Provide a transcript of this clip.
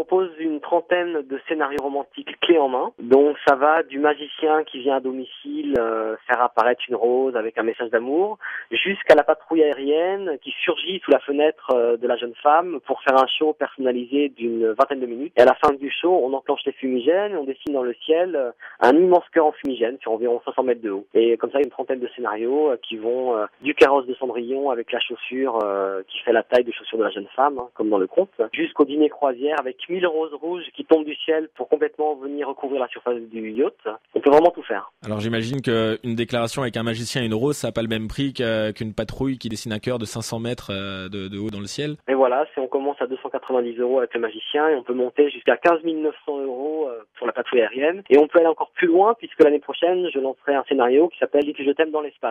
propose une trentaine de scénarios romantiques clés en main. Donc ça va du magicien qui vient à domicile faire apparaître une rose avec un message d'amour, jusqu'à la patrouille aérienne qui surgit sous la fenêtre de la jeune femme pour faire un show personnalisé d'une vingtaine de minutes. Et à la fin du show, on enclenche les fumigènes et on dessine dans le ciel un immense cœur en fumigène sur environ 500 mètres de haut. Et comme ça, il y a une trentaine de scénarios qui vont du carrosse de Cendrillon avec la chaussure qui fait la taille de chaussure de la jeune femme, comme dans le conte, jusqu'au dîner croisière avec 1000 roses rouges qui tombent du ciel pour complètement venir recouvrir la surface du yacht. On peut vraiment tout faire. Alors j'imagine qu'une déclaration avec un magicien et une rose, ça n'a pas le même prix qu'une patrouille qui dessine un cœur de 500 mètres de haut dans le ciel. Et voilà, on commence à 290 € avec le magicien et on peut monter jusqu'à 15 900 € pour la patrouille aérienne. Et on peut aller encore plus loin puisque l'année prochaine, je lancerai un scénario qui s'appelle « Dis que je t'aime dans l'espace ».